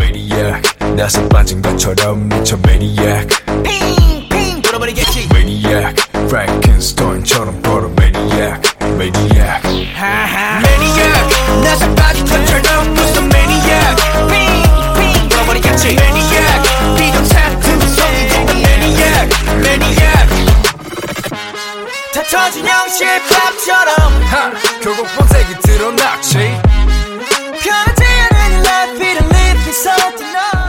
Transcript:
maniac 나서 빠진 것처럼 미쳐 maniac 핑핑 돌아버리겠지 maniac Frankenstein처럼 걸어 maniac maniac maniac 나서 빠진 것처럼 무슨 maniac 핑핑 돌아버리겠지 maniac 비정상 성이 된 maniac maniac 다 터진 형식밥처럼 결국 본색이 드러났지 편하지 않은 life, it live, it's all to know